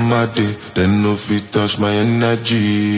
my day, then no fit touch my energy.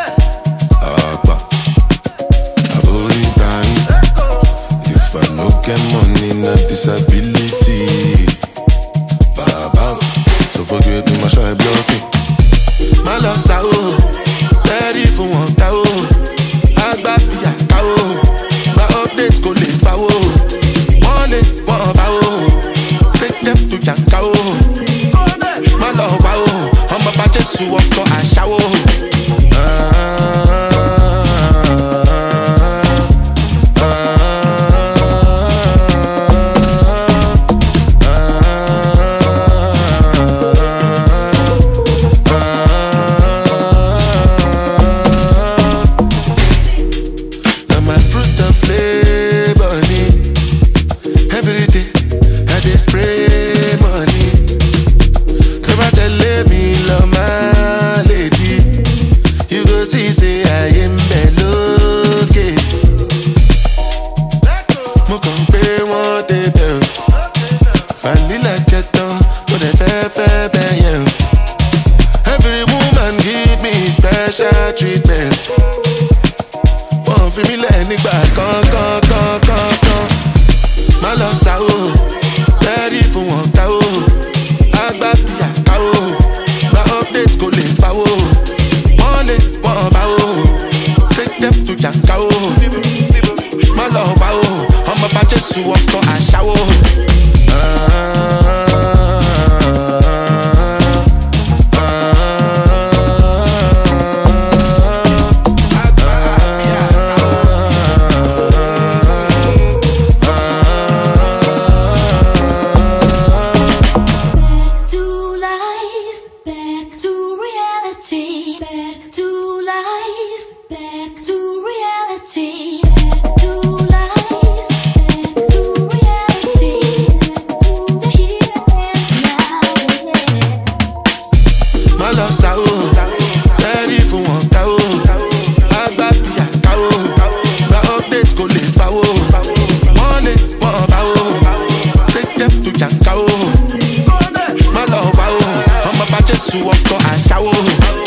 If I no get money, not disability. Baba, so forget me, my shy blocking. My loss out, ready for one cow. I got the cow. My updates go late power. One power. Take them to Yankao. My love power. I'm about to sue up to a shower. Every woman give me special treatment. Won't feel me like con. My loss out, ready for one cow. I got the cow. My updates go late power. One power. Take them to Yankao. My love power. I'm about to sue up to a shower. My loss out, ready for one cow. I got the cow. My updates go late power. One power. Take them to Yankao. My love power. I'm about to sue up to a shower.